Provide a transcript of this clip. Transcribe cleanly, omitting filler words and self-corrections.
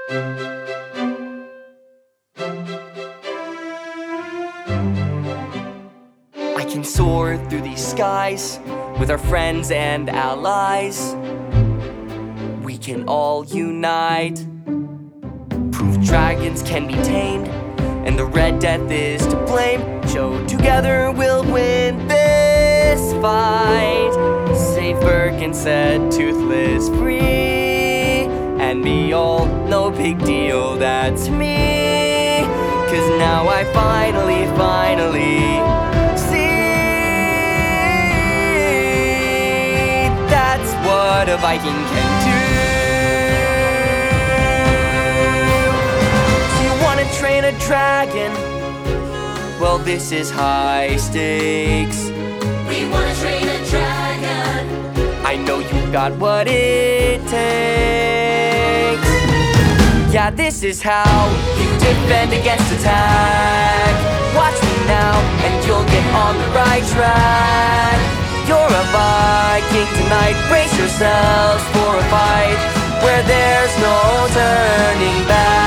I can soar through these skies with our friends and allies. We can all unite, prove dragons can be tamed, and the Red Death is to blame. So together we'll win this fight. Save Berk and set Toothless free, and be all no big deal, that's me. 'Cause now I finally see that's what a Viking can do. Do you wanna train a dragon? Well, this is high stakes. We wanna train a dragon. I know you got what it takes. Yeah, this is how you defend against attack. Watch me now, and you'll get on the right track. You're a Viking tonight, brace yourselves for a fight where there's no turning back.